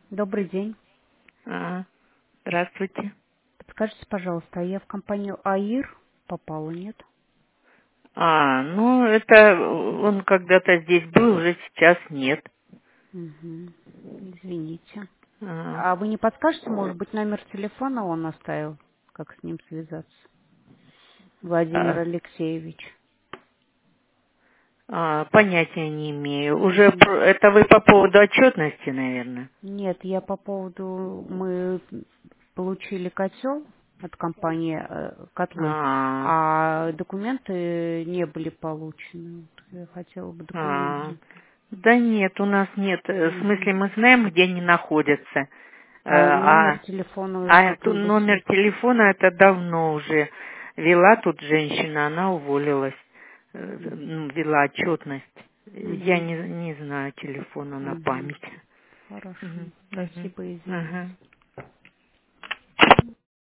Добрый день. А, здравствуйте. Подскажите, пожалуйста, а я в компанию АИР попала, нет? Ну, это он когда-то здесь был, уже сейчас нет. Угу. Извините. А, А вы не подскажете, может быть, номер телефона он оставил? Как с ним связаться? Владимир а, Алексеевич. понятия не имею. Уже Мгм. это вы по поводу отчетности, наверное. Нет, я по поводу... Мы получили котел от компании котлы, А, а документы не были получены. Вот я хотела бы а, документы. да нет, у нас нет. В Мгм. смысле, мы знаем, где они находятся. А номер А, телефона как-нибудь... номер телефона это давно уже вела тут женщина, она уволилась. Вела отчетность. Я Угу. не знаю телефона на Угу. память. Хорошо. Мгм, мгм. Спасибо, извините. Ага.